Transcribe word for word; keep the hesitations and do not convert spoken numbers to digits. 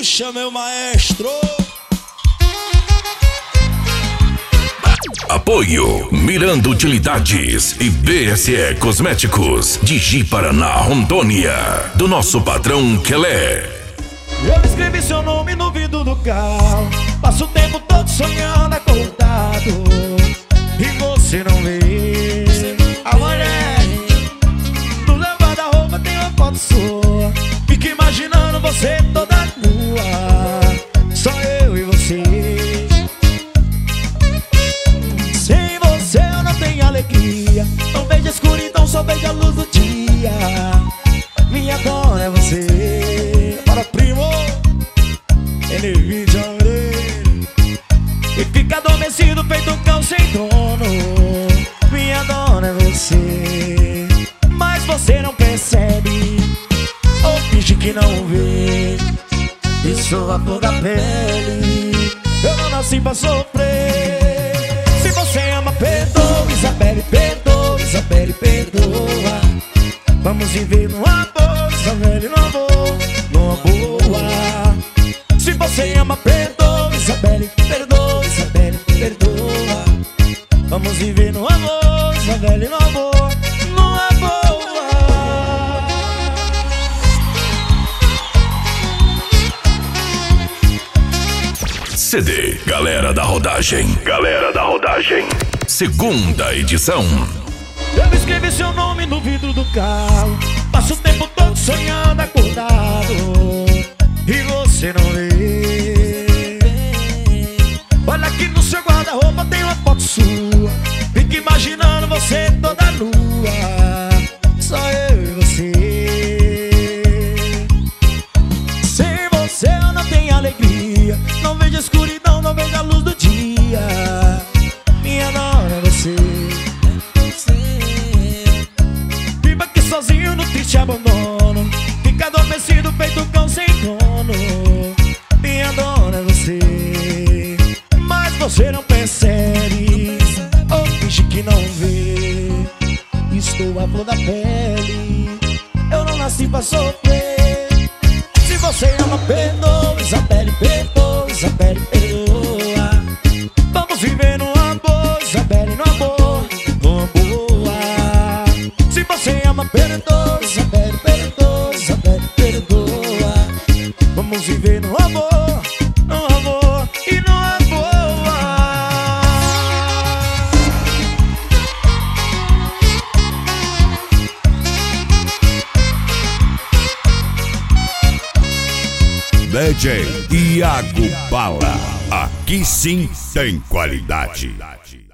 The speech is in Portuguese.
Puxa, meu maestro. Apoio Miranda Utilidades e B S E Cosméticos de Ji Paraná, Rondônia, do nosso patrão Kelé. Eu escrevi seu nome no vidro do carro, passo o tempo todo sonhando acordado, e você não vê. A mulher no meu guarda-roupa tem uma foto sua, fico imaginando você toda nua, só eu e você. Sem você eu não tenho alegria, não vejo a escuridão, só vejo a luz do dia. Minha dona é você. Para primo, ele vídeo e fica adormecido feito um cão sem dono. Minha dona é você, mas você não percebe ou finge que não vê. Isso a flor da pele, eu não nasci pra sofrer. Se você ama, perdoa, Isabelle, perdoa, Isabelle, perdoa. Vamos viver no amor, Isabelle, no amor, numa boa. Se você ama, perdoa, Isabelle, perdoa, Isabelle, perdoa. Vamos viver no amor, Isabelle, no amor, numa boa. C D Galera da Rodagem, Galera da Rodagem, segunda edição. Eu escrevi seu nome no vidro do carro, passo o tempo todo sonhando acordado, e você não vê. Olha aqui no seu guarda-roupa tem uma foto sua, fico imaginando você toda nua, só eu e você. Sem você eu não tenho alegria, não vejo a escuridão, não vejo a luz do dia. Minha dona é você. Sozinho no triste abandono, fica adormecido feito cão sem dono. Minha dona é você, mas você não percebe ou finge que não vê. Estou a flor da pele, eu não nasci pra sofrer. Se você ama, perdoa, Isabelle, perdoa, Isabelle, perdoa. Vamos viver no amor, Isabelle, no amor, numa boa. Se você ama, perdoa, Isabelle, perdoa, Isabelle, perdoa. Vamos viver no amor, no amor e numa boa. D J Iago Bala, aqui sim tem qualidade.